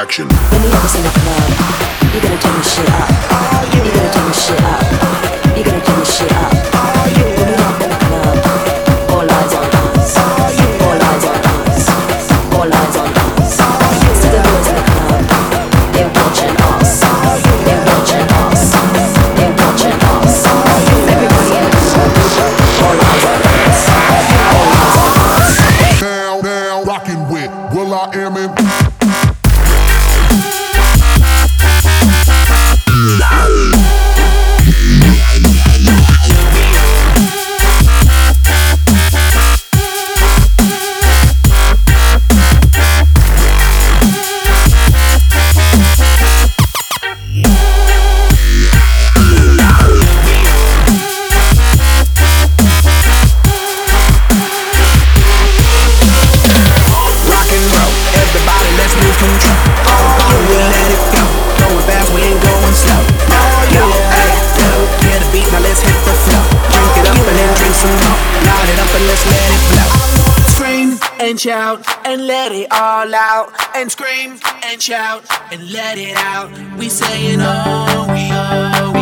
action. When we have in the club, you gotta turn the shit up. You gotta turn the shit up. You gotta turn the shit up. When we have in the club, all eyes on us. All eyes on us. All eyes on us. See the boys in the club, they're watching us. They're watching us. They're watching us. Everybody in the club, all eyes on us. All eyes on us. Now, rocking with will.i.am in. And shout and let it all out, and scream and shout and let it out. We saying oh, we oh.